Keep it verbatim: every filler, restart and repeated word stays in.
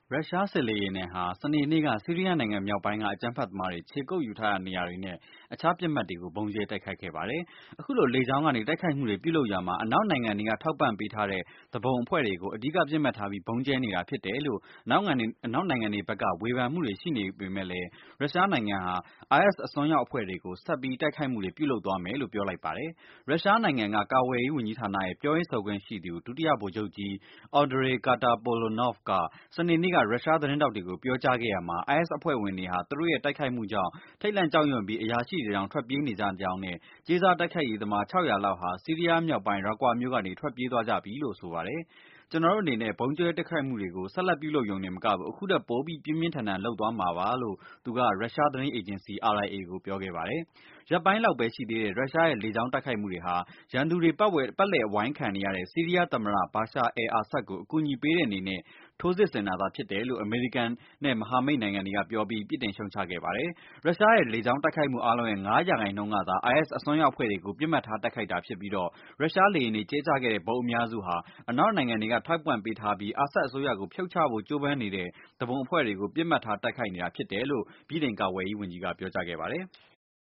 ရုရှားစစ်လေယာဉ်တွေဟာစနေနေ့ကဆီးရီးယားနိုင်ငံမြောက်ပိုင်းကအကြမ်းဖက်သမားတွေခြေကုပ်ယူထားတဲ့နေရာတွေနဲ့အခြားပစ်မှတ်တွေကိုဗုံးကြဲတိုက်ခိုက်ခဲ့ပါတယ်။အခုလိုလေကြောင်းကနေတိုက်ခိုက်မှုတွေပြုလုပ်ရာမှာအနောက်နိုင်ငံတွေကထောက်ပံ့ပေးထားတဲ့သူပုန်အဖွဲ့တွေကိုအဓိကပစ်မှတ်ထားပြီးဗုံးကြဲနေတာဖြစ်တယ်လို့အနောက်နိုင်ငံအနောက်နိုင်ငံတွေဘက်ကဝေဖန်မှုတွေရှိနေပေမဲ့လည်းရုရှားနိုင်ငံဟာ အိုင်အက်စ် အစွန်းရောက်အဖွဲ့တွေကိုဆက်ပြီးတိုက်ခိုက်မှုတွေပြုလုပ်သွားမယ်လို့ပြောလိုက်ပါတယ်။ရုရှားနိုင်ငံကကာကွယ်ရေးဝန်ကြီးဌာနရဲ့ပြောရေးဆိုခွင့်ရှိသူဒုတိယဗိုလ်ချုပ်ကြီး Andrei Kartapolonov ကစနေနေ့ကရုရှားသတင်းထောက်တွေကိုပြောကြားခဲ့ရာမှာ အိုင်အက်စ် အဖွဲ့ဝင်တွေဟာသူတို့ရဲ့တိုက်ခိုက်မှုကြောင့်ထိတ်လန့်ကြောက်ရွံ့ပြီးအရာရှိတွေတောင်ထွက်ပြေးနေကြကြောင်းနဲ့ကြေးစားတိုက်ခိုက်ရေးသမား ခြောက်ရာလောက်ဟာဆီးရီးယားမြောက်ပိုင်း Raqqa မြို့ကနေထွက်ပြေးသွားကြပြီလို့ဆိုပါတယ်။ ကျွန်တော်တို့အနေနဲ့ဗုံးကြဲတိုက်ခိုက်မှုတွေကိုဆက်လက်ပြုလုပ်ရုံတင်မကဘူးအခုထက်ပိုပြီးပြင်းပြင်းထန်ထန်လုပ်သွားမှာပါလို့သူကရုရှားသတင်းအေဂျင်စီ R I A ကိုပြောခဲ့ပါတယ်။ရက်ပိုင်းလောက်ပဲရှိသေးတဲ့ရုရှားရဲ့လေကြောင်းတိုက်ခိုက်မှုတွေဟာရန်သူတွေပတ်ဝဲပတ်လည်အဝိုင်းခံနေရတဲ့ဆီးရီးယားသမ္မတ Bashar al-Assad ကိုအကူအညီပေးတဲ့အနေနဲ့ထိုးစစ်ဆင်တာသာဖြစ်တယ်လို့အမေရိကန်နဲ့မဟာမိတ်နိုင်ငံတွေကပြောပြီးပြစ်တင်ရှုံချခဲ့ပါတယ်။ရုရှားရဲ့လေကြောင်းတိုက်ခိုက်မှုအားလုံးရဲ့၅ရာခိုင်နှုန်းကသာ အိုင်အက်စ် အစွန်းရောက်အဖွဲ့တွေကိုပစ်မှတ်ထားတိုက်ခိုက်တာဖြစ်ပြီးတော့ရုရှားလေယာဉ်တွေကြဲချခဲ့တဲ့ဗုံးအများစုဟာအနောက်နိုင်ငံတွေကထောက်ပံ့ပေးထားပြီးအာဆတ်အစိုးရကိုဖြုတ်ချဖို့ကြိုးပမ်းနေတဲ့သူပုန်အဖွဲ့တွေကိုပစ်မှတ်ထားတိုက်ခိုက်နေတာဖြစ်တယ်လို့ဗြိတိန်ကာကွယ်ရေးဝန်ကြီးကပြောကြားခဲ့ပါတယ်။